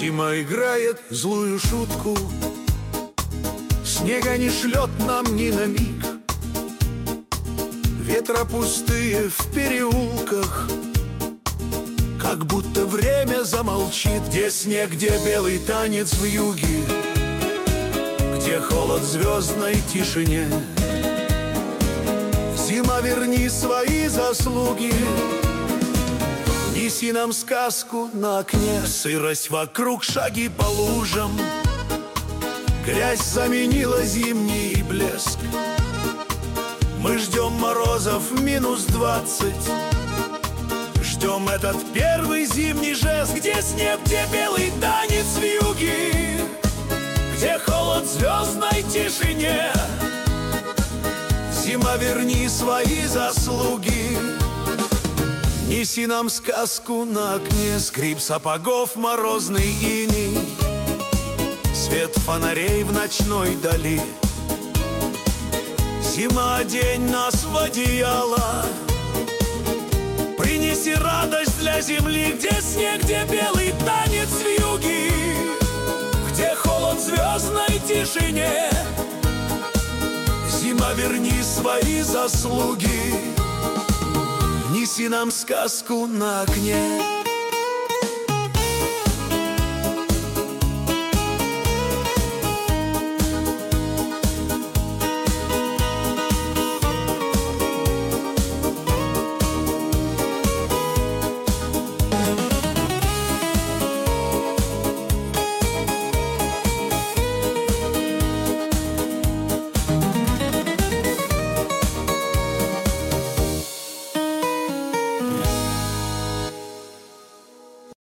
Зима играет злую шутку, снега не шлет нам ни на миг. Ветра пустые в переулках, как будто время замолчит. Где снег, где белый танец в юге, где холод в звездной тишине. Зима, верни свои заслуги, неси нам сказку на окне. Сырость вокруг, шаги по лужам, грязь заменила зимний блеск. Мы ждем морозов -20, ждем этот первый зимний жест. Где снег, где белый танец в юге, где холод в звездной тишине. Зима, верни свои заслуги, неси нам сказку на окне. Скрип сапогов, морозный иней, свет фонарей в ночной дали. Зима, одень нас в одеяло, принеси радость для земли. Где снег, где белый танец в юге, где холод в звездной тишине. Зима, верни свои заслуги, неси нам сказку на окне.